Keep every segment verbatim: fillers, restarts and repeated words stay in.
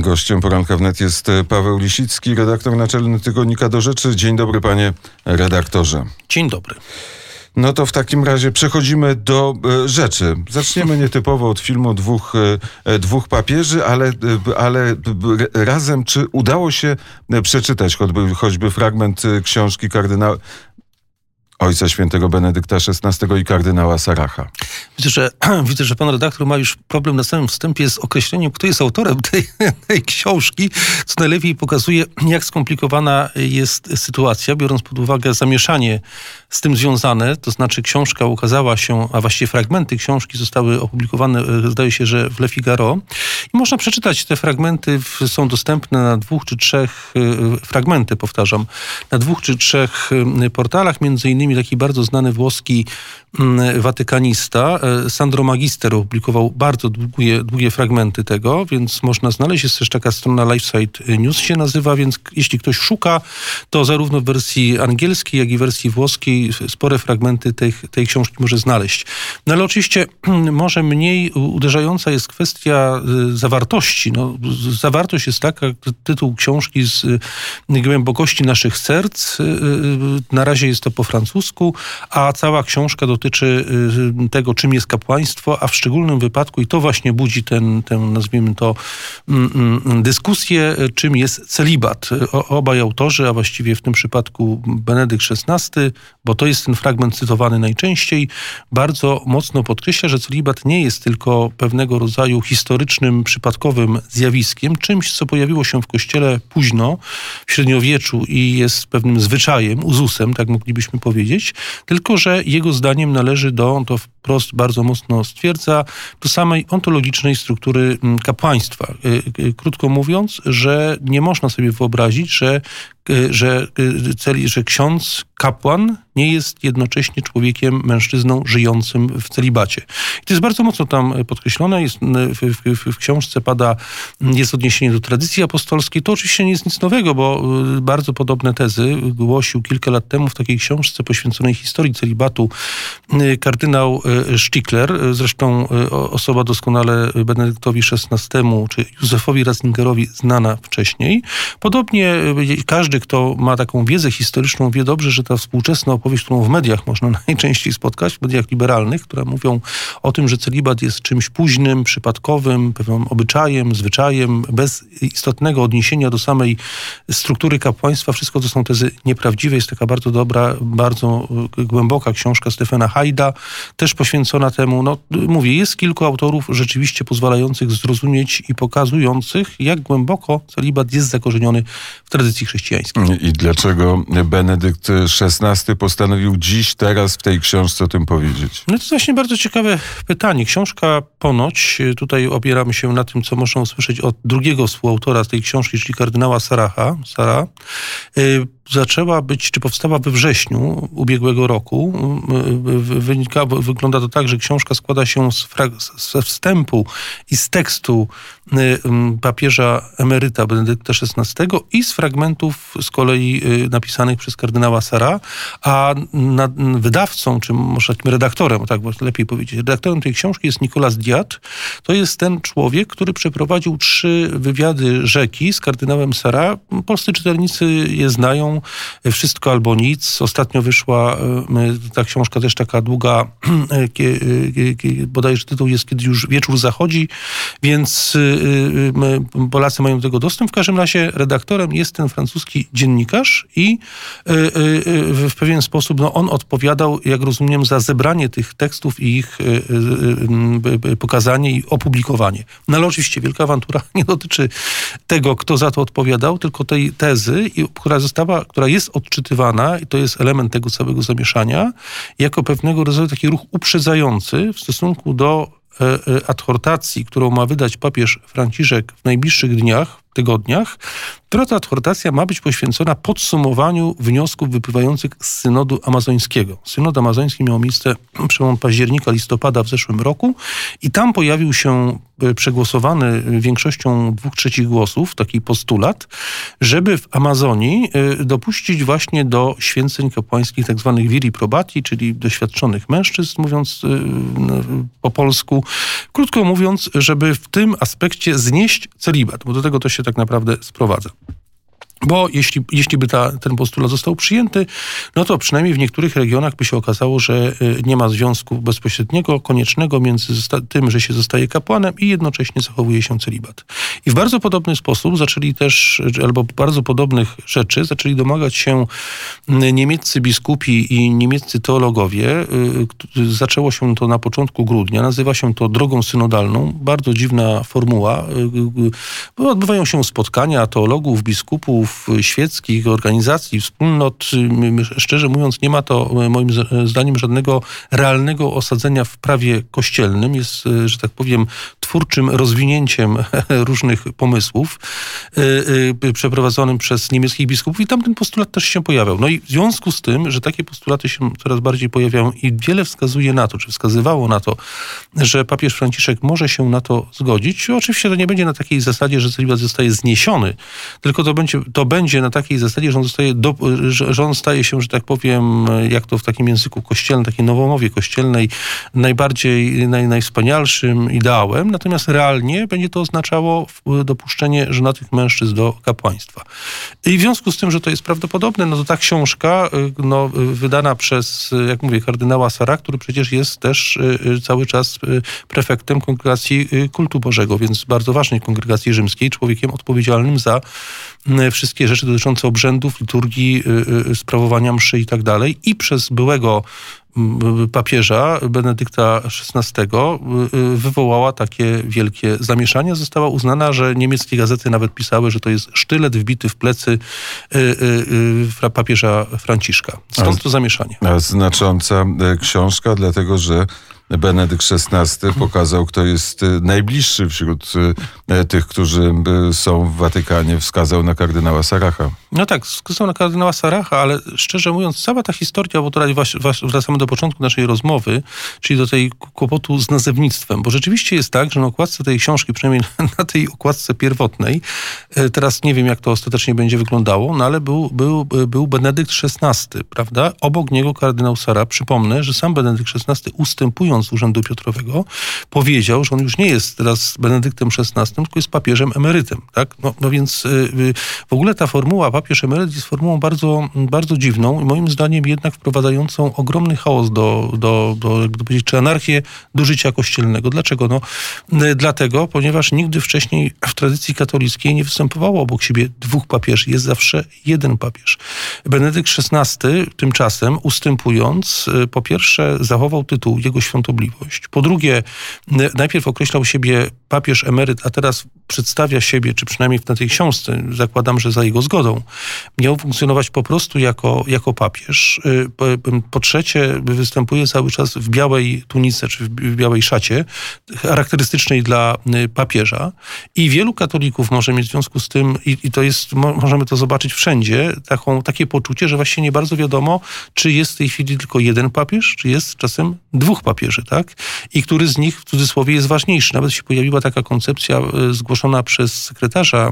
Gościem Poranka Wnet jest Paweł Lisicki, redaktor naczelny tygodnika Do Rzeczy. Dzień dobry, panie redaktorze. Dzień dobry. No to w takim razie przechodzimy do e, rzeczy. Zaczniemy nietypowo od filmu Dwóch, e, dwóch papieży, ale, e, ale e, razem czy udało się przeczytać choćby, choćby fragment książki kardynała Ojca Świętego Benedykta szesnastego i kardynała Saracha? Widzę że, widzę, że pan redaktor ma już problem na samym wstępie z określeniem, kto jest autorem tej, tej książki, co najlepiej pokazuje, jak skomplikowana jest sytuacja, biorąc pod uwagę zamieszanie z tym związane. To znaczy książka ukazała się, a właściwie fragmenty książki zostały opublikowane, zdaje się, że w Le Figaro. I można przeczytać te fragmenty, są dostępne na dwóch czy trzech, fragmenty powtarzam, na dwóch czy trzech portalach, między innymi taki bardzo znany włoski watykanista, Sandro Magister, opublikował bardzo długie, długie fragmenty tego, więc można znaleźć. Jest też taka strona LifeSite News się nazywa, więc jeśli ktoś szuka, to zarówno w wersji angielskiej, jak i wersji włoskiej spore fragmenty tej, tej książki może znaleźć. No ale oczywiście może mniej uderzająca jest kwestia zawartości. No, zawartość jest taka, tytuł książki z głębokości naszych serc. Na razie jest to po francusku, a cała książka dotyczy tego, czym jest kapłaństwo, a w szczególnym wypadku, i to właśnie budzi ten, ten nazwijmy to, dyskusję, czym jest celibat. O, obaj autorzy, a właściwie w tym przypadku Benedykt szesnasty, bo to jest ten fragment cytowany najczęściej, bardzo mocno podkreśla, że celibat nie jest tylko pewnego rodzaju historycznym, przypadkowym zjawiskiem, czymś, co pojawiło się w Kościele późno, w średniowieczu i jest pewnym zwyczajem, uzusem, tak moglibyśmy powiedzieć, tylko że jego zdaniem należy do, to wprost bardzo mocno stwierdza, do samej ontologicznej struktury kapłaństwa. Krótko mówiąc, że nie można sobie wyobrazić, że Że, że ksiądz, kapłan nie jest jednocześnie człowiekiem, mężczyzną żyjącym w celibacie. I to jest bardzo mocno tam podkreślone. Jest, w, w, w książce pada, jest odniesienie do tradycji apostolskiej. To oczywiście nie jest nic nowego, bo bardzo podobne tezy głosił kilka lat temu w takiej książce poświęconej historii celibatu kardynał Stickler, zresztą osoba doskonale Benedyktowi szesnastemu czy Józefowi Ratzingerowi znana wcześniej. Podobnie każdy, kto ma taką wiedzę historyczną, wie dobrze, że ta współczesna opowieść, którą w mediach można najczęściej spotkać, w mediach liberalnych, które mówią o tym, że celibat jest czymś późnym, przypadkowym, pewnym obyczajem, zwyczajem, bez istotnego odniesienia do samej struktury kapłaństwa. Wszystko to są tezy nieprawdziwe. Jest taka bardzo dobra, bardzo głęboka książka Stefana Hajda, też poświęcona temu. No, mówię, jest kilku autorów rzeczywiście pozwalających zrozumieć i pokazujących, jak głęboko celibat jest zakorzeniony w tradycji chrześcijańskiej. I dlaczego Benedykt szesnasty postanowił dziś, teraz w tej książce o tym powiedzieć? No to jest właśnie bardzo ciekawe pytanie. Książka ponoć, tutaj opieramy się na tym, co można usłyszeć od drugiego współautora tej książki, czyli kardynała Saracha, Sara, yy, zaczęła być, czy powstała we wrześniu ubiegłego roku. Wynika, wygląda to tak, że książka składa się z ze wstępu i z tekstu papieża emeryta Benedykta szesnastego i z fragmentów z kolei napisanych przez kardynała Sara, a nad, wydawcą, czy może takim redaktorem, tak lepiej powiedzieć, redaktorem tej książki jest Nicolas Diat. To jest ten człowiek, który przeprowadził trzy wywiady rzeki z kardynałem Sara. Polscy czytelnicy je znają. Wszystko albo nic. Ostatnio wyszła ta książka też taka długa, bodajże tytuł jest Kiedy już wieczór zachodzi, więc Polacy mają do tego dostęp. W każdym razie redaktorem jest ten francuski dziennikarz i w pewien sposób no, on odpowiadał, jak rozumiem, za zebranie tych tekstów i ich pokazanie i opublikowanie. No ale oczywiście wielka awantura nie dotyczy tego, kto za to odpowiadał, tylko tej tezy, która została, która jest odczytywana, i to jest element tego całego zamieszania, jako pewnego rodzaju taki ruch uprzedzający w stosunku do adhortacji, którą ma wydać papież Franciszek w najbliższych dniach, tygodniach, która ta adhortacja ma być poświęcona podsumowaniu wniosków wypływających z synodu amazońskiego. Synod amazoński miał miejsce przełom października, listopada w zeszłym roku i tam pojawił się przegłosowany większością dwóch trzecich głosów taki postulat, żeby w Amazonii dopuścić właśnie do święceń kapłańskich tak zwanych viri probati, czyli doświadczonych mężczyzn, mówiąc po polsku. Krótko mówiąc, żeby w tym aspekcie znieść celibat, bo do tego to się się tak naprawdę sprowadza. Bo jeśli, jeśli by ta, ten postulat został przyjęty, no to przynajmniej w niektórych regionach by się okazało, że nie ma związku bezpośredniego, koniecznego między tym, że się zostaje kapłanem i jednocześnie zachowuje się celibat. I w bardzo podobny sposób zaczęli też, albo bardzo podobnych rzeczy zaczęli domagać się niemieccy biskupi i niemieccy teologowie. Zaczęło się to na początku grudnia. Nazywa się to drogą synodalną. Bardzo dziwna formuła. Odbywają się spotkania teologów, biskupów, świeckich, organizacji, wspólnot. Szczerze mówiąc, nie ma to moim zdaniem żadnego realnego osadzenia w prawie kościelnym. Jest, że tak powiem, twórczym rozwinięciem różnych pomysłów przeprowadzonym przez niemieckich biskupów i tam ten postulat też się pojawiał. No i w związku z tym, że takie postulaty się coraz bardziej pojawiają i wiele wskazuje na to, czy wskazywało na to, że papież Franciszek może się na to zgodzić. Oczywiście to nie będzie na takiej zasadzie, że celibat zostaje zniesiony, tylko to będzie to będzie na takiej zasadzie, że on, zostaje do, że on staje się, że tak powiem, jak to w takim języku kościelnym, takiej nowomowie kościelnej, najbardziej, naj, najwspanialszym ideałem, natomiast realnie będzie to oznaczało dopuszczenie żonatych mężczyzn do kapłaństwa. I w związku z tym, że to jest prawdopodobne, no to ta książka, no, wydana przez, jak mówię, kardynała Sarra, który przecież jest też cały czas prefektem Kongregacji Kultu Bożego, więc bardzo ważnej kongregacji rzymskiej, człowiekiem odpowiedzialnym za wszystkie rzeczy dotyczące obrzędów, liturgii, sprawowania mszy i tak dalej. I przez byłego papieża Benedykta szesnastego wywołała takie wielkie zamieszanie. Została uznana, że niemieckie gazety nawet pisały, że to jest sztylet wbity w plecy papieża Franciszka. Stąd to zamieszanie. A znacząca książka, dlatego że Benedykt szesnasty pokazał, kto jest najbliższy wśród tych, którzy są w Watykanie. Wskazał na kardynała Sarracha. No tak, wskazał na kardynała Sarracha, ale szczerze mówiąc, cała ta historia, bo tutaj wracamy do początku naszej rozmowy, czyli do tej kłopotu z nazewnictwem, bo rzeczywiście jest tak, że na okładce tej książki, przynajmniej na tej okładce pierwotnej, teraz nie wiem, jak to ostatecznie będzie wyglądało, no ale był, był, był Benedykt szesnasty, prawda? Obok niego kardynał Sarra. Przypomnę, że sam Benedykt szesnasty, ustępując z urzędu Piotrowego, powiedział, że on już nie jest teraz Benedyktem szesnastym, tylko jest papieżem emerytem. Tak? No, no więc yy, w ogóle ta formuła papież emeryt jest formułą bardzo, bardzo dziwną i moim zdaniem jednak wprowadzającą ogromny chaos do, do, do jakby to powiedzieć, czy anarchię do życia kościelnego. Dlaczego? No, yy, dlatego, ponieważ nigdy wcześniej w tradycji katolickiej nie występowało obok siebie dwóch papieży. Jest zawsze jeden papież. Benedykt szesnasty tymczasem, ustępując, yy, po pierwsze zachował tytuł jego świątobliwość. Po drugie, najpierw określał siebie papież emeryt, a teraz przedstawia siebie, czy przynajmniej na tej książce, zakładam, że za jego zgodą, miał funkcjonować po prostu jako, jako papież. Po, po trzecie, występuje cały czas w białej tunice, czy w białej szacie, charakterystycznej dla papieża. I wielu katolików może mieć w związku z tym, i, i to jest, możemy to zobaczyć wszędzie, taką, takie poczucie, że właśnie nie bardzo wiadomo, czy jest w tej chwili tylko jeden papież, czy jest czasem dwóch papieży, tak? I który z nich w cudzysłowie jest ważniejszy. Nawet się pojawiła taka koncepcja zgłoszona przez sekretarza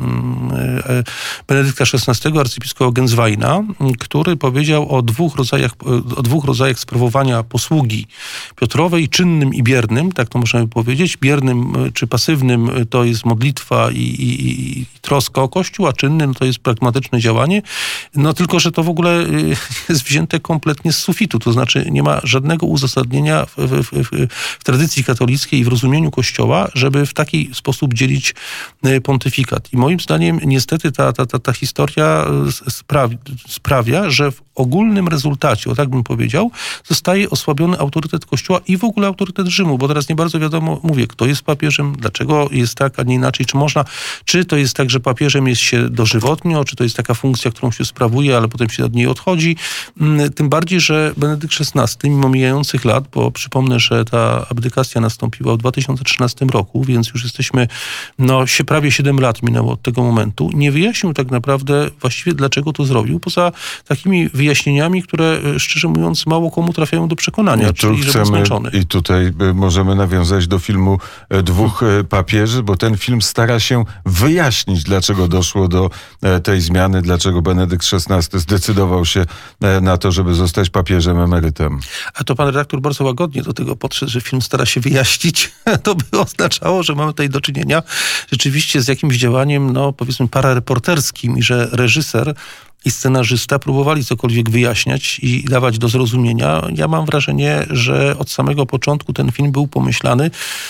Benedykta szesnastego, arcybiskupa Gensweina, który powiedział o dwóch rodzajach, o dwóch rodzajach sprawowania posługi Piotrowej, czynnym i biernym, tak to możemy powiedzieć. Biernym czy pasywnym to jest modlitwa i, i, i troska o Kościół, a czynnym to jest pragmatyczne działanie. No tylko, że to w ogóle jest wzięte kompletnie z sufitu, to znaczy nie ma żadnego uzasadnienia w, w, w, w tradycji katolickiej i w rozumieniu Kościoła, żeby w taki sposób dzielić pontyfikat. I moim zdaniem niestety ta, ta, ta, ta historia sprawi, sprawia, że w ogólnym rezultacie, o tak bym powiedział, zostaje osłabiony autorytet Kościoła i w ogóle autorytet Rzymu, bo teraz nie bardzo wiadomo, mówię, kto jest papieżem, dlaczego jest tak, a nie inaczej, czy można, czy to jest tak, że papieżem jest się dożywotnio, czy to jest taka funkcja, którą się sprawuje, ale potem się od niej odchodzi. Tym bardziej, że Benedykt szesnasty, mimo mijających lat, bo przypomnę, że ta abdykacja nastąpiła w dwa tysiące trzynastym roku, więc już jesteśmy, no się prawie siedem lat minęło od tego momentu, nie wyjaśnił tak naprawdę właściwie dlaczego to zrobił, poza takimi wyjaśnieniami, które szczerze mówiąc mało komu trafiają do przekonania, czyli że był zmęczony. I tutaj możemy nawiązać do filmu Dwóch papieży, bo ten film stara się wyjaśnić, dlaczego doszło do tej zmiany, dlaczego Benedykt szesnasty zdecydował się na to, żeby zostać papieżem emerytem. A to pan redaktor bardzo łagodnie łagodnie do tego podszedł, że film stara się wyjaśnić, to by oznaczało, że mamy tutaj do czynienia rzeczywiście z jakimś działaniem, no powiedzmy parareporterskim i że reżyser i scenarzysta próbowali cokolwiek wyjaśniać i dawać do zrozumienia. Ja mam wrażenie, że od samego początku ten film był pomyślany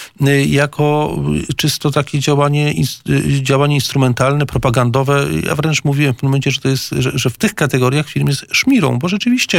jako czysto takie działanie, działanie instrumentalne, propagandowe. Ja wręcz mówiłem w tym momencie, że to jest, że, że w tych kategoriach film jest szmirą, bo rzeczywiście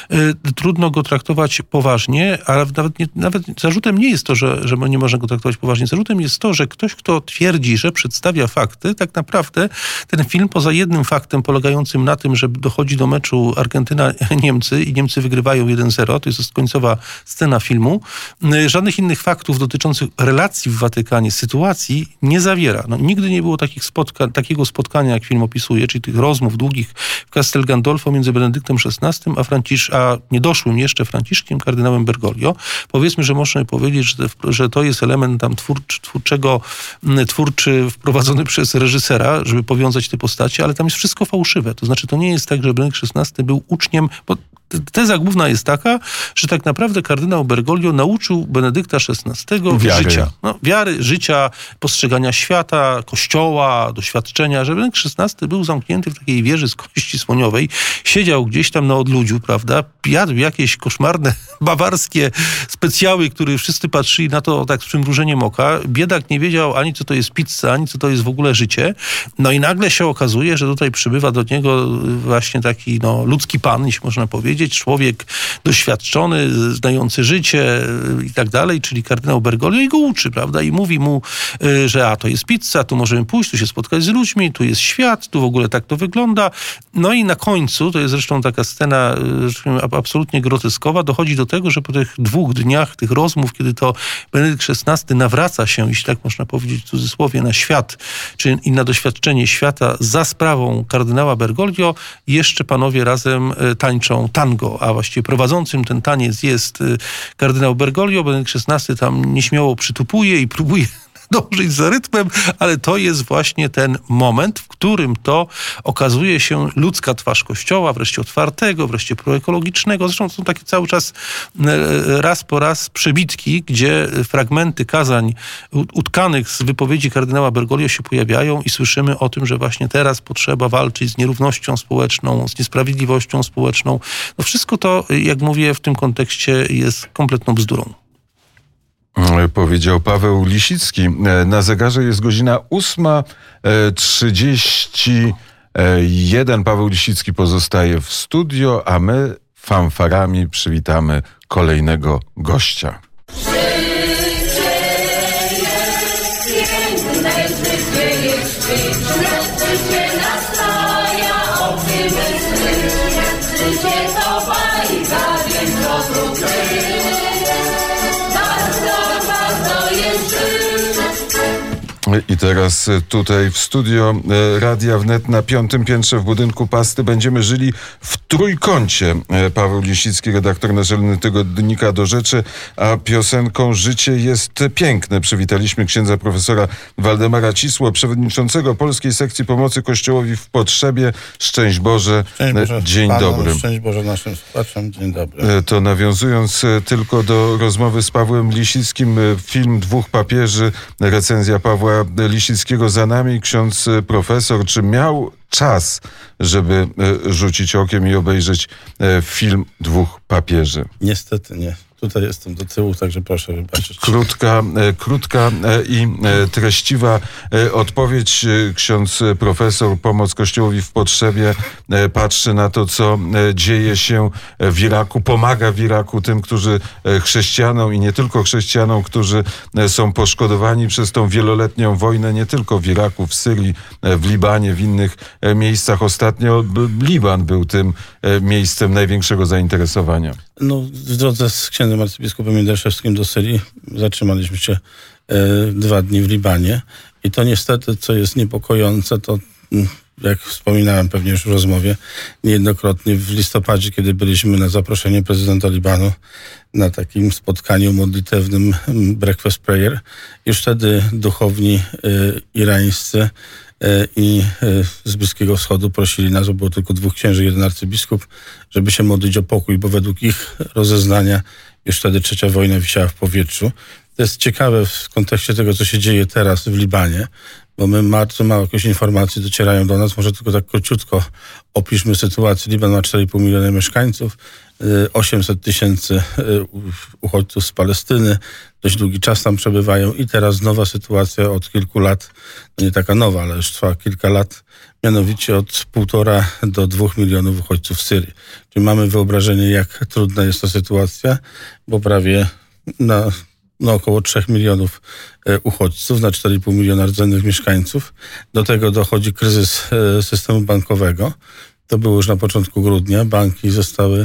y, trudno go traktować poważnie, ale nawet, nie, nawet zarzutem nie jest to, że, że nie można go traktować poważnie. Zarzutem jest to, że ktoś, kto twierdzi, że przedstawia fakty, tak naprawdę ten film poza jednym faktem polegającym na tym, że dochodzi do meczu Argentyna-Niemcy i Niemcy wygrywają jeden zero, to jest końcowa scena filmu, żadnych innych faktów dotyczących relacji w Watykanie, sytuacji nie zawiera. No, nigdy nie było takich spotka- takiego spotkania, jak film opisuje, czyli tych rozmów długich w Castel Gandolfo między Benedyktem szesnastym a, Francisz- a niedoszłym jeszcze Franciszkiem, kardynałem Bergoglio. Powiedzmy, że można powiedzieć, że, że to jest element tam twórczy, twórczego, twórczy wprowadzony przez reżysera, żeby powiązać te postacie, ale tam jest wszystko fałszywe. To znaczy, to nie jest tak, że Benedykt szesnasty był uczniem, bo teza główna jest taka, że tak naprawdę kardynał Bergoglio nauczył Benedykta szesnastego wiary. życia. No, wiary, życia, postrzegania świata, kościoła, doświadczenia, że Benedykt szesnasty był zamknięty w takiej wieży z kości słoniowej, siedział gdzieś tam na odludziu, prawda, jadł jakieś koszmarne, bawarskie specjały, które wszyscy patrzyli na to tak z przymrużeniem oka. Biedak nie wiedział ani co to jest pizza, ani co to jest w ogóle życie. No i nagle się okazuje, że tutaj przybywa do niego właśnie taki no, ludzki pan, jeśli można powiedzieć, człowiek doświadczony, znający życie i tak dalej, czyli kardynał Bergoglio i go uczy, prawda? I mówi mu, że a to jest pizza, tu możemy pójść, tu się spotkać z ludźmi, tu jest świat, tu w ogóle tak to wygląda. No i na końcu, to jest zresztą taka scena absolutnie groteskowa, dochodzi do tego, że po tych dwóch dniach tych rozmów, kiedy to Benedykt szesnasty nawraca się, jeśli tak można powiedzieć w cudzysłowie, na świat, czy i na doświadczenie świata za sprawą kardynała Bergoglio, jeszcze panowie razem tańczą tango, a właściwie prowadzącym ten taniec jest kardynał Bergoglio. Benedykt szesnasty tam nieśmiało przytupuje i próbuje dążyć za rytmem, ale to jest właśnie ten moment, w którym to okazuje się ludzka twarz Kościoła, wreszcie otwartego, wreszcie proekologicznego. Zresztą są takie cały czas raz po raz przebitki, gdzie fragmenty kazań utkanych z wypowiedzi kardynała Bergoglio się pojawiają i słyszymy o tym, że właśnie teraz potrzeba walczyć z nierównością społeczną, z niesprawiedliwością społeczną. No wszystko to, jak mówię, w tym kontekście jest kompletną bzdurą. Powiedział Paweł Lisicki. Na zegarze jest godzina ósma trzydzieści jeden. Paweł Lisicki pozostaje w studio, a my fanfarami przywitamy kolejnego gościa. I teraz tutaj w studio Radia Wnet na piątym piętrze w budynku Pasty będziemy żyli w trójkącie. Paweł Lisicki, redaktor naczelny tygodnika Do Rzeczy, a piosenką Życie jest piękne. Przywitaliśmy księdza profesora Waldemara Cisło, przewodniczącego Polskiej Sekcji Pomocy Kościołowi w Potrzebie. Szczęść Boże. Szczęść Boże Dzień Panu, dobry. Szczęść Boże naszym słuchaczom. Dzień dobry. To nawiązując tylko do rozmowy z Pawłem Lisickim, film Dwóch papieży, recenzja Pawła Lisickiego za nami. Ksiądz profesor, czy miał czas, żeby rzucić okiem i obejrzeć film Dwóch papieży? Niestety nie. Tutaj jestem do tyłu, także proszę wybaczyć. Krótka, krótka i treściwa odpowiedź. Ksiądz profesor, pomoc Kościołowi w potrzebie, patrzy na to, co dzieje się w Iraku, pomaga w Iraku tym, którzy chrześcijanom i nie tylko chrześcijanom, którzy są poszkodowani przez tą wieloletnią wojnę, nie tylko w Iraku, w Syrii, w Libanie, w innych miejscach. Ostatnio Liban był tym miejscem największego zainteresowania. No, w drodze z księdzem arcybiskupem Jędraszewskim do Syrii zatrzymaliśmy się e, dwa dni w Libanie i to niestety, co jest niepokojące, to jak wspominałem pewnie już w rozmowie, niejednokrotnie w listopadzie, kiedy byliśmy na zaproszenie prezydenta Libanu na takim spotkaniu modlitewnym Breakfast Prayer, już wtedy duchowni y, irańscy i z Bliskiego Wschodu prosili nas, bo było tylko dwóch księży, jeden arcybiskup, żeby się modlić o pokój, bo według ich rozeznania już wtedy trzecia wojna wisiała w powietrzu. To jest ciekawe w kontekście tego, co się dzieje teraz w Libanie, bo my bardzo mało jakieś informacje docierają do nas. Może tylko tak króciutko opiszmy sytuację. Liban ma cztery i pół miliona mieszkańców, osiemset tysięcy uchodźców z Palestyny, dość długi czas tam przebywają i teraz nowa sytuacja od kilku lat, no nie taka nowa, ale już trwa kilka lat, mianowicie od półtora do dwóch milionów uchodźców w Syrii. Czyli mamy wyobrażenie, jak trudna jest ta sytuacja, bo prawie na no około trzech milionów uchodźców na cztery i pół miliona rdzennych mieszkańców. Do tego dochodzi kryzys systemu bankowego. To było już na początku grudnia. Banki zostały,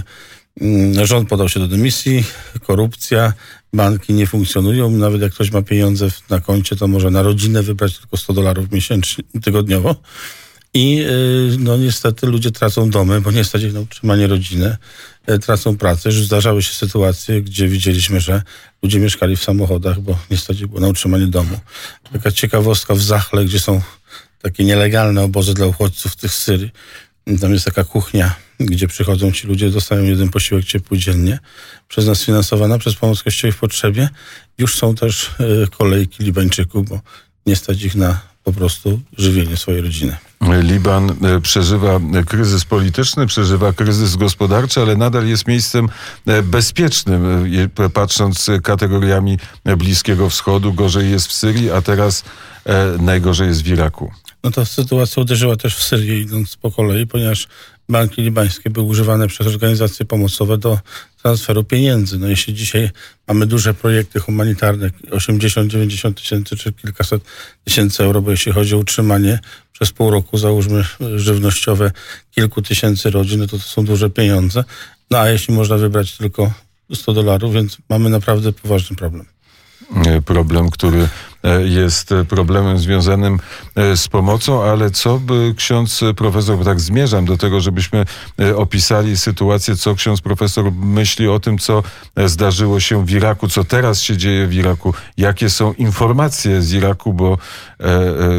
rząd podał się do dymisji, korupcja, banki nie funkcjonują. Nawet jak ktoś ma pieniądze na koncie, to może na rodzinę wybrać tylko sto dolarów miesięcznie, tygodniowo. I no niestety ludzie tracą domy, bo nie stać ich na utrzymanie rodziny, tracą pracę. Już zdarzały się sytuacje, gdzie widzieliśmy, że ludzie mieszkali w samochodach, bo nie stać ich było na utrzymanie domu. Taka ciekawostka w Zachle, gdzie są takie nielegalne obozy dla uchodźców w tych Syrii. Tam jest taka kuchnia, gdzie przychodzą ci ludzie, dostają jeden posiłek ciepły dziennie, przez nas finansowana, przez pomoc Kościoła w potrzebie. Już są też kolejki Libańczyków, bo nie stać ich na po prostu żywienie swojej rodziny. Liban przeżywa kryzys polityczny, przeżywa kryzys gospodarczy, ale nadal jest miejscem bezpiecznym, patrząc kategoriami Bliskiego Wschodu. Gorzej jest w Syrii, a teraz najgorzej jest w Iraku. No ta sytuacja uderzyła też w Syrię, idąc po kolei, ponieważ banki libańskie były używane przez organizacje pomocowe do transferu pieniędzy. No jeśli dzisiaj mamy duże projekty humanitarne, osiemdziesiąt dziewięćdziesiąt tysięcy czy kilkaset tysięcy euro, bo jeśli chodzi o utrzymanie przez pół roku, załóżmy żywnościowe kilku tysięcy rodzin, no to to są duże pieniądze. No a jeśli można wybrać tylko sto dolarów, więc mamy naprawdę poważny problem. Problem, który jest problemem związanym z pomocą, ale co by ksiądz profesor, bo tak zmierzam do tego, żebyśmy opisali sytuację, co ksiądz profesor myśli o tym, co zdarzyło się w Iraku, co teraz się dzieje w Iraku, jakie są informacje z Iraku, bo e, e,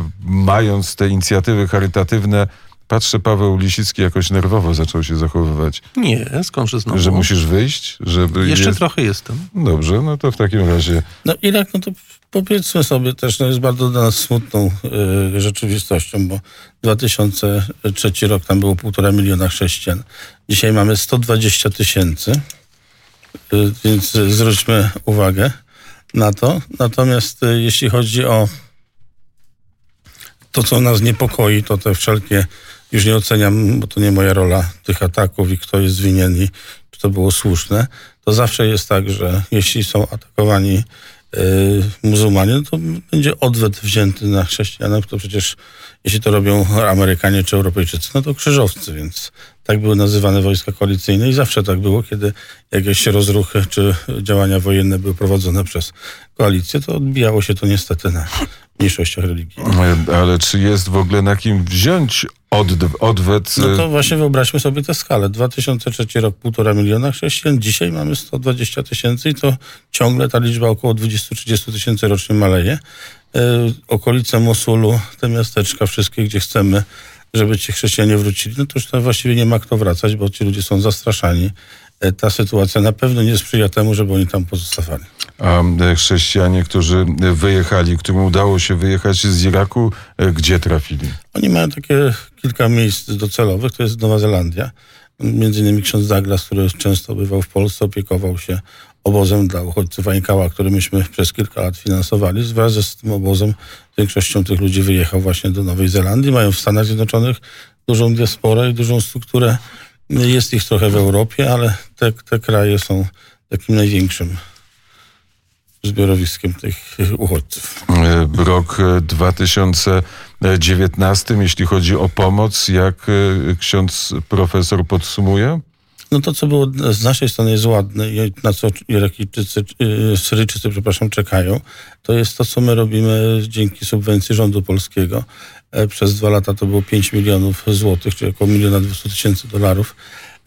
mając te inicjatywy charytatywne, patrzę, Paweł Lisicki jakoś nerwowo zaczął się zachowywać. Nie, skądże znowu? Że musisz wyjść? Żeby Jeszcze jest... trochę jestem. Dobrze, no to w takim razie... No Irak, no to powiedzmy sobie też, no jest bardzo dla nas smutną y, rzeczywistością, bo dwa tysiące trzeci rok tam było półtora miliona chrześcijan. Dzisiaj mamy sto dwadzieścia tysięcy, y, więc zwróćmy uwagę na to. Natomiast y, jeśli chodzi o to, co nas niepokoi, to te wszelkie, już nie oceniam, bo to nie moja rola, tych ataków i kto jest winien i czy to było słuszne, to zawsze jest tak, że jeśli są atakowani yy, muzułmanie, no to będzie odwet wzięty na chrześcijanów, to przecież jeśli to robią Amerykanie czy Europejczycy, no to krzyżowcy, więc tak były nazywane wojska koalicyjne i zawsze tak było, kiedy jakieś rozruchy czy działania wojenne były prowadzone przez koalicję, to odbijało się to niestety na mniejszościach religijnych. Ale czy jest w ogóle na kim wziąć odw- odwet? No to właśnie wyobraźmy sobie tę skalę. dwa tysiące trzeci rok półtora miliona chrześcijan, dzisiaj mamy sto dwadzieścia tysięcy i to ciągle ta liczba około dwadzieścia do trzydziestu tysięcy rocznie maleje. Yy, okolice Mosulu, te miasteczka wszystkie, gdzie chcemy, żeby ci chrześcijanie wrócili, no to już tam właściwie nie ma kto wracać, bo ci ludzie są zastraszani. Yy, ta sytuacja na pewno nie sprzyja temu, żeby oni tam pozostawali. A chrześcijanie, którzy wyjechali, którym udało się wyjechać z Iraku, gdzie trafili? Oni mają takie kilka miejsc docelowych, to jest Nowa Zelandia. Między innymi ksiądz Douglas, który często bywał w Polsce, opiekował się obozem dla uchodźców Ainkała, który myśmy przez kilka lat finansowali. Wraz z tym obozem większością tych ludzi wyjechał właśnie do Nowej Zelandii. Mają w Stanach Zjednoczonych dużą diasporę i dużą strukturę. Jest ich trochę w Europie, ale te, te kraje są takim największym zbiorowiskiem tych uchodźców. Rok dwa tysiące dziewiętnasty, jeśli chodzi o pomoc, jak ksiądz profesor podsumuje? No to, co było z naszej strony jest ładne i na co Irakijczycy, Syryjczycy, przepraszam, czekają, to jest to, co my robimy dzięki subwencji rządu polskiego. Przez dwa lata to było pięć milionów złotych, czyli około miliona dwieście tysięcy dolarów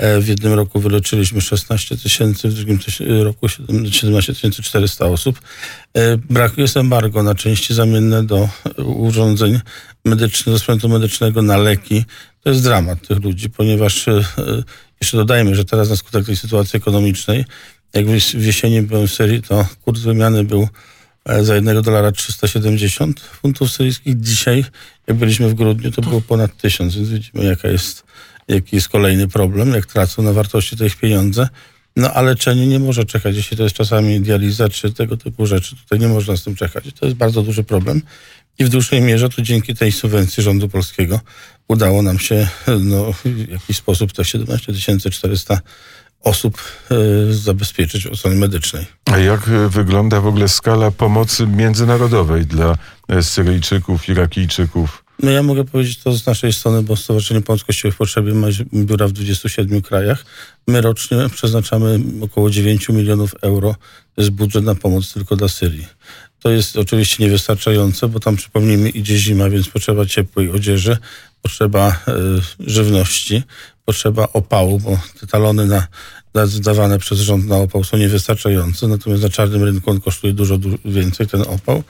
W jednym roku wyleczyliśmy szesnaście tysięcy, w drugim roku siedemnaście tysięcy czterysta osób. Brak jest embargo na części zamienne do urządzeń medycznych, do sprzętu medycznego, na leki. To jest dramat tych ludzi, ponieważ jeszcze dodajmy, że teraz na skutek tej sytuacji ekonomicznej, jak w jesieni byłem w Syrii, to kurs wymiany był za jednego dolara trzysta siedemdziesiąt funtów syryjskich. Dzisiaj, jak byliśmy w grudniu, to było ponad tysiąc, więc widzimy, jaka jest, jaki jest kolejny problem, jak tracą na wartości tych pieniądze. No a leczenie nie może czekać, jeśli to jest czasami dializa czy tego typu rzeczy. Tutaj nie można z tym czekać. To jest bardzo duży problem. I w dłuższej mierze to dzięki tej subwencji rządu polskiego udało nam się no, w jakiś sposób te siedemnaście tysięcy czterysta osób y, zabezpieczyć od strony medycznej. A jak wygląda w ogóle skala pomocy międzynarodowej dla Syryjczyków, Irakijczyków? No ja mogę powiedzieć to z naszej strony, bo Stowarzyszenie Pomoc Kościołowi w Potrzebie ma biura w dwudziestu siedmiu krajach. My rocznie przeznaczamy około dziewięć milionów euro. To jest budżet na pomoc tylko dla Syrii. To jest oczywiście niewystarczające, bo tam, przypomnijmy, idzie zima, więc potrzeba ciepłej odzieży, potrzeba y, żywności, potrzeba opału, bo te talony na, na zdawane przez rząd na opał są niewystarczające, natomiast na czarnym rynku on kosztuje dużo, dużo więcej, ten opał.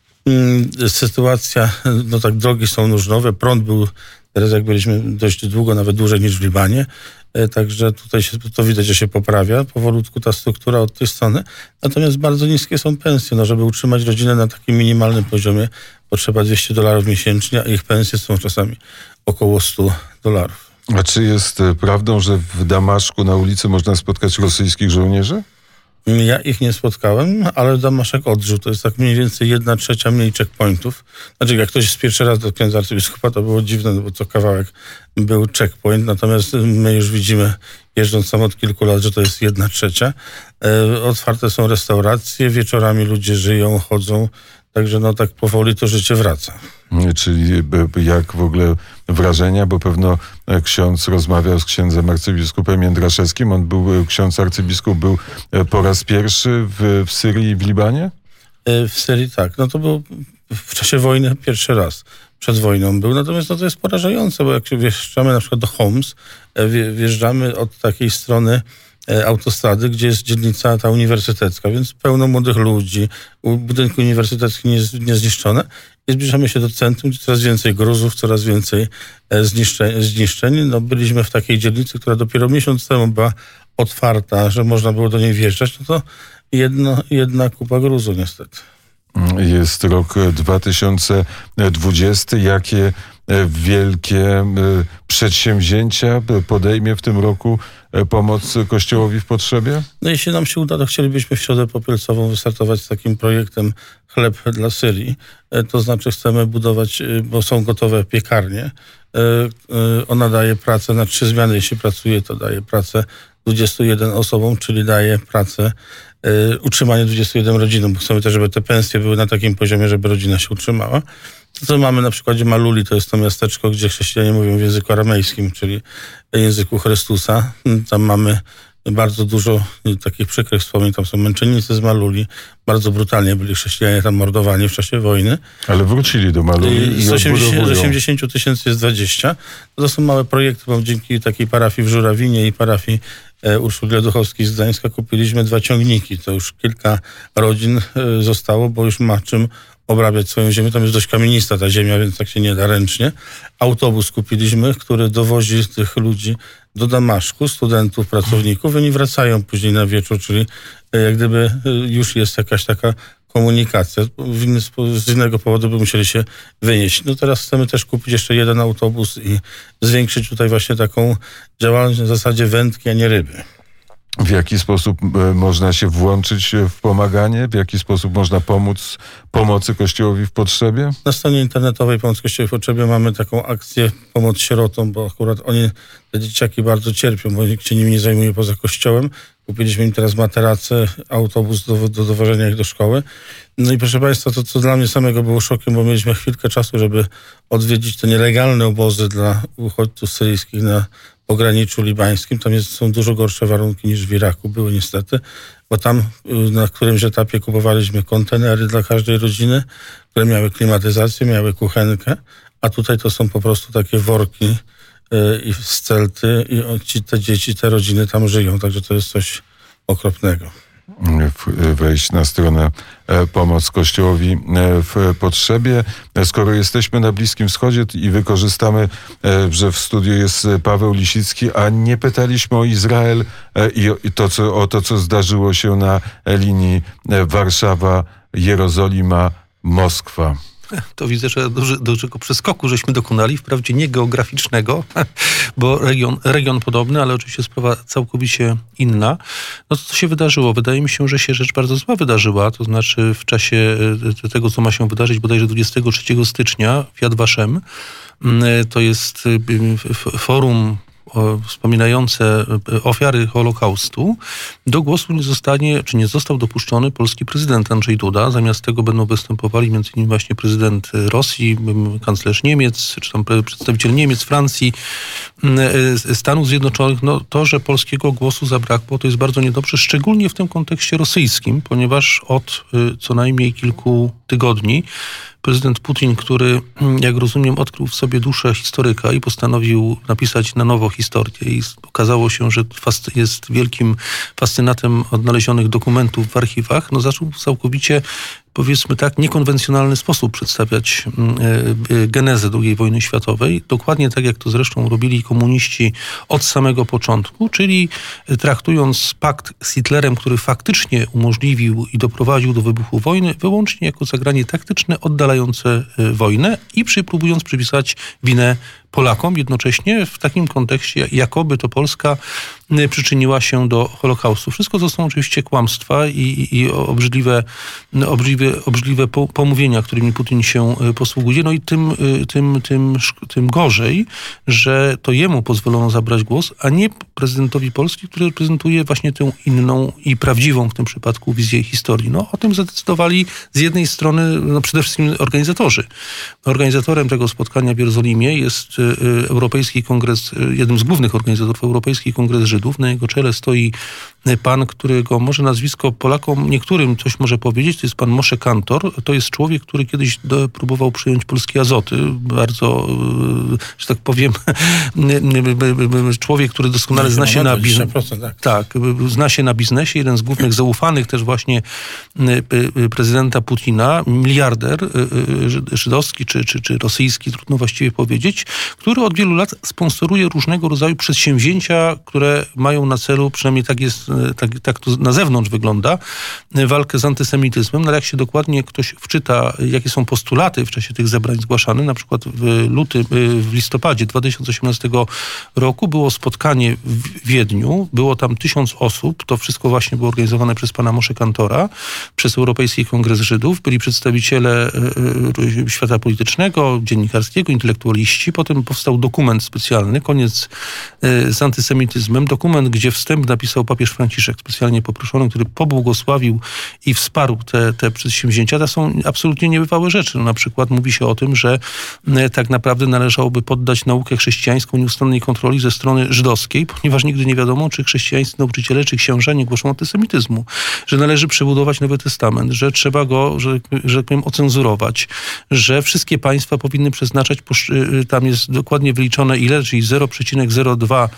Y, sytuacja, no tak, drogi są nóżnowe, prąd był, teraz jak byliśmy dość długo, nawet dłużej niż w Libanie, także tutaj się, to widać, że się poprawia powolutku ta struktura od tej strony. Natomiast bardzo niskie są pensje. No, żeby utrzymać rodzinę na takim minimalnym poziomie, potrzeba dwieście dolarów miesięcznie, a ich pensje są czasami około sto dolarów. A czy jest prawdą, że w Damaszku na ulicy można spotkać rosyjskich żołnierzy? Ja ich nie spotkałem, ale Damaszek odżył. To jest tak mniej więcej jedna trzecia mniej checkpointów. Znaczy, jak ktoś jest pierwszy raz do księdza arcybiskupa, to było dziwne, no bo co kawałek był checkpoint. Natomiast my już widzimy, jeżdżąc tam od kilku lat, że to jest jedna trzecia. E, otwarte są restauracje, wieczorami ludzie żyją, chodzą. Także no tak powoli to życie wraca. Czyli jak w ogóle wrażenia, bo pewno ksiądz rozmawiał z księdzem arcybiskupem Jędraszewskim. On był, ksiądz arcybiskup był po raz pierwszy w, w Syrii i w Libanie? W Syrii tak. No to był w czasie wojny pierwszy raz. Przed wojną był. Natomiast no to jest porażające, bo jak wjeżdżamy na przykład do Homs, wjeżdżamy od takiej strony autostrady, gdzie jest dzielnica ta uniwersytecka, więc pełno młodych ludzi, budynki uniwersyteckie niezniszczone. I zbliżamy się do centrum, gdzie coraz więcej gruzów, coraz więcej zniszczeń. zniszczeń. No, byliśmy w takiej dzielnicy, która dopiero miesiąc temu była otwarta, że można było do niej wjeżdżać, no to jedno, jedna kupa gruzu niestety. Jest rok dwa tysiące dwudziesty. Jakie wielkie przedsięwzięcia podejmie w tym roku pomoc Kościołowi w Potrzebie? No jeśli nam się uda, to chcielibyśmy w Środę Popielcową wystartować z takim projektem Chleb dla Syrii. To znaczy chcemy budować, bo są gotowe piekarnie. Ona daje pracę na trzy zmiany. Jeśli pracuje, to daje pracę dwudziestu jeden osobom, czyli daje pracę, utrzymanie dwudziestu jeden rodzinom, bo chcemy też, żeby te pensje były na takim poziomie, żeby rodzina się utrzymała. To, co mamy na przykładzie Maluli, to jest to miasteczko, gdzie chrześcijanie mówią w języku aramejskim, czyli języku Chrystusa. Tam mamy bardzo dużo takich przykrych wspomnień. Tam są męczennicy z Maluli. Bardzo brutalnie byli chrześcijanie tam mordowani w czasie wojny. Ale wrócili do Maluli i z osiemdziesięciu tysięcy jest dwadzieścia. To są małe projekty, bo dzięki takiej parafii w Żurawinie i parafii Urszuli Leduchowskiej z Gdańska kupiliśmy dwa ciągniki. To już kilka rodzin zostało, bo już ma czym obrabiać swoją ziemię. Tam jest dość kamienista ta ziemia, więc tak się nie da ręcznie. Autobus kupiliśmy, który dowozi tych ludzi do Damaszku, studentów, pracowników. Oni wracają później na wieczór, czyli jak gdyby już jest jakaś taka komunikacja. W inny, z innego powodu by musieli się wynieść. No teraz chcemy też kupić jeszcze jeden autobus i zwiększyć tutaj właśnie taką działalność na zasadzie wędki, a nie ryby. W jaki sposób można się włączyć w pomaganie? W jaki sposób można pomóc pomocy Kościołowi w Potrzebie? Na stronie internetowej Pomoc Kościołowi w Potrzebie mamy taką akcję Pomoc Sierotom, bo akurat oni, te dzieciaki bardzo cierpią, bo nikt się nimi nie zajmuje poza Kościołem. Kupiliśmy im teraz materace, autobus do, do dowożenia ich do szkoły. No i proszę Państwa, to co dla mnie samego było szokiem, bo mieliśmy chwilkę czasu, żeby odwiedzić te nielegalne obozy dla uchodźców syryjskich na pograniczu libańskim. Tam jest, są dużo gorsze warunki niż w Iraku były niestety, bo tam na którymś etapie kupowaliśmy kontenery dla każdej rodziny, które miały klimatyzację, miały kuchenkę, a tutaj to są po prostu takie worki i z Celty i ci, te dzieci, te rodziny tam żyją, także to jest coś okropnego. Wejść na stronę Pomoc Kościołowi w Potrzebie. Skoro jesteśmy na Bliskim Wschodzie i wykorzystamy, że w studiu jest Paweł Lisicki, a nie pytaliśmy o Izrael i to, co, o to, co zdarzyło się na linii Warszawa-Jerozolima-Moskwa. To widzę, że duży, dużego przeskoku żeśmy dokonali, wprawdzie nie geograficznego, bo region, region podobny, ale oczywiście sprawa całkowicie inna. No to co się wydarzyło? Wydaje mi się, że się rzecz bardzo zła wydarzyła, to znaczy w czasie tego, co ma się wydarzyć bodajże dwudziestego trzeciego stycznia w Yad Vashem, to jest forum wspominające ofiary Holokaustu, do głosu nie zostanie, czy nie został dopuszczony polski prezydent Andrzej Duda. Zamiast tego będą występowali między innymi właśnie prezydent Rosji, kanclerz Niemiec, czy tam przedstawiciel Niemiec, Francji, Stanów Zjednoczonych. No to, że polskiego głosu zabrakło, to jest bardzo niedobrze, szczególnie w tym kontekście rosyjskim, ponieważ od co najmniej kilku tygodni prezydent Putin, który, jak rozumiem, odkrył w sobie duszę historyka i postanowił napisać na nowo historię i okazało się, że jest wielkim fascynatem odnalezionych dokumentów w archiwach, no zaczął całkowicie, powiedzmy tak, niekonwencjonalny sposób przedstawiać genezę drugiej wojny światowej. Dokładnie tak, jak to zresztą robili komuniści od samego początku, czyli traktując pakt z Hitlerem, który faktycznie umożliwił i doprowadził do wybuchu wojny, wyłącznie jako zagranie taktyczne, oddalające wojnę i próbując przypisać winę Polakom, jednocześnie w takim kontekście, jakoby to Polska przyczyniła się do Holokaustu. Wszystko to są oczywiście kłamstwa i, i obrzydliwe, obrzydliwe, obrzydliwe pomówienia, którymi Putin się posługuje. No i tym, tym, tym, tym gorzej, że to jemu pozwolono zabrać głos, a nie prezydentowi Polski, który reprezentuje właśnie tę inną i prawdziwą w tym przypadku wizję historii. No o tym zadecydowali z jednej strony no, przede wszystkim organizatorzy. Organizatorem tego spotkania w Jerozolimie jest Europejski Kongres, jednym z głównych organizatorów Europejski Kongres Żydów. Na jego czele stoi pan, którego może nazwisko Polakom niektórym coś może powiedzieć, to jest pan Moshe Kantor. To jest człowiek, który kiedyś do, próbował przyjąć polskie Azoty. Bardzo, że tak powiem, człowiek, który doskonale zna się na biznesie. Tak, zna się na biznesie. Jeden z głównych zaufanych też właśnie prezydenta Putina, miliarder żydowski czy, czy, czy rosyjski, trudno właściwie powiedzieć, który od wielu lat sponsoruje różnego rodzaju przedsięwzięcia, które mają na celu, przynajmniej tak jest, tak, tak to na zewnątrz wygląda, walkę z antysemityzmem. No ale jak się dokładnie ktoś wczyta, jakie są postulaty w czasie tych zebrań zgłaszane, na przykład w lutym, w listopadzie dwa tysiące osiemnastego roku było spotkanie w Wiedniu, było tam tysiąc osób, to wszystko właśnie było organizowane przez pana Moshe Kantora, przez Europejski Kongres Żydów, byli przedstawiciele świata politycznego, dziennikarskiego, intelektualiści. Potem powstał dokument specjalny, koniec z antysemityzmem, dokument, gdzie wstęp napisał papież Franciszek, specjalnie poproszony, który pobłogosławił i wsparł te, te przedsięwzięcia. To są absolutnie niebywałe rzeczy. No, na przykład mówi się o tym, że tak naprawdę należałoby poddać naukę chrześcijańską nieustannej kontroli ze strony żydowskiej, ponieważ nigdy nie wiadomo, czy chrześcijańscy nauczyciele, czy księża nie głoszą antysemityzmu. Że należy przebudować Nowy Testament, że trzeba go, że, że tak powiem, ocenzurować, że wszystkie państwa powinny przeznaczać, tam jest dokładnie wyliczone ile, czyli zero przecinek zero dwa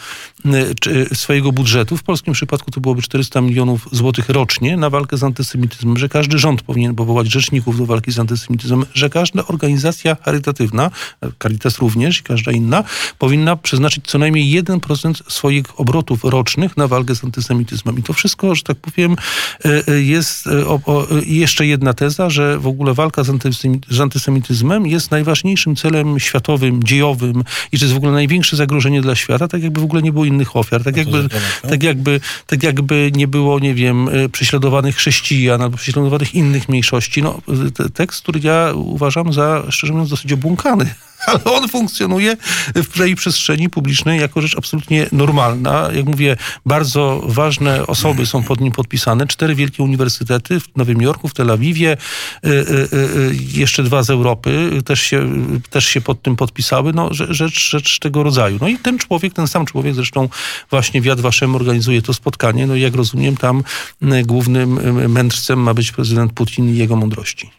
swojego budżetu. W polskim przypadku to byłoby czterysta milionów złotych rocznie na walkę z antysemityzmem, że każdy rząd powinien powołać rzeczników do walki z antysemityzmem, że każda organizacja charytatywna, Caritas również i każda inna, powinna przeznaczyć co najmniej jeden procent swoich obrotów rocznych na walkę z antysemityzmem. I to wszystko, że tak powiem, jest o, o, jeszcze jedna teza, że w ogóle walka z, antysemi- z antysemityzmem jest najważniejszym celem światowym, dziejowym i że jest w ogóle największe zagrożenie dla świata, tak jakby w ogóle nie było innych ofiar, tak jakby, tak jakby, tak jakby nie było, nie wiem, prześladowanych chrześcijan albo prześladowanych innych mniejszości. No, tekst, który ja uważam za, szczerze mówiąc, dosyć obłąkany. Ale on funkcjonuje w tej przestrzeni publicznej jako rzecz absolutnie normalna. Jak mówię, bardzo ważne osoby są pod nim podpisane. Cztery wielkie uniwersytety w Nowym Jorku, w Tel Awiwie, y, y, y, jeszcze dwa z Europy też się, też się pod tym podpisały. No, rzecz, rzecz tego rodzaju. No i ten człowiek, ten sam człowiek zresztą właśnie w Yad Vashem organizuje to spotkanie. No i jak rozumiem, tam głównym mędrcem ma być prezydent Putin i jego mądrości.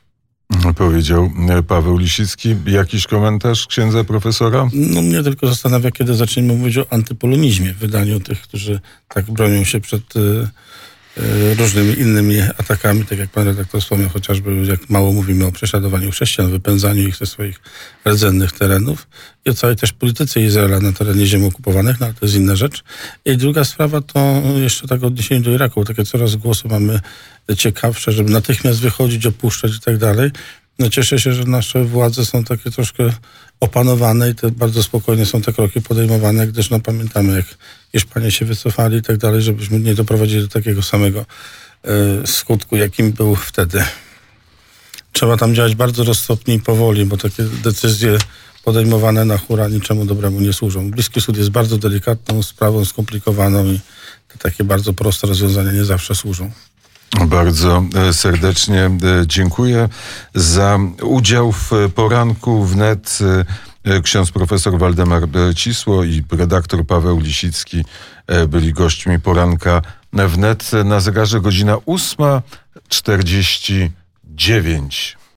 Powiedział Paweł Lisicki. Jakiś komentarz księdza profesora? No mnie tylko zastanawia, kiedy zaczniemy mówić o antypolonizmie w wydaniu tych, którzy tak bronią się przed y, y, różnymi innymi atakami, tak jak pan redaktor wspomniał, chociażby jak mało mówimy o prześladowaniu chrześcijan, wypędzaniu ich ze swoich rdzennych terenów i o całej też polityce Izraela na terenie ziem okupowanych, no ale to jest inna rzecz. I druga sprawa to jeszcze tak odniesienie do Iraku, takie coraz głosy mamy ciekawsze, żeby natychmiast wychodzić, opuszczać i tak dalej. No cieszę się, że nasze władze są takie troszkę opanowane i te bardzo spokojnie są te kroki podejmowane, gdyż no pamiętamy, jak Hiszpanie się wycofali i tak dalej, żebyśmy nie doprowadzili do takiego samego y, skutku, jakim był wtedy. Trzeba tam działać bardzo roztropnie i powoli, bo takie decyzje podejmowane na hura niczemu dobremu nie służą. Bliski Wschód jest bardzo delikatną sprawą, skomplikowaną i te takie bardzo proste rozwiązania nie zawsze służą. Bardzo serdecznie dziękuję za udział w poranku wnet. Ksiądz profesor Waldemar Cisło i redaktor Paweł Lisicki byli gośćmi poranka wnet. Na zegarze godzina ósma czterdzieści dziewięć.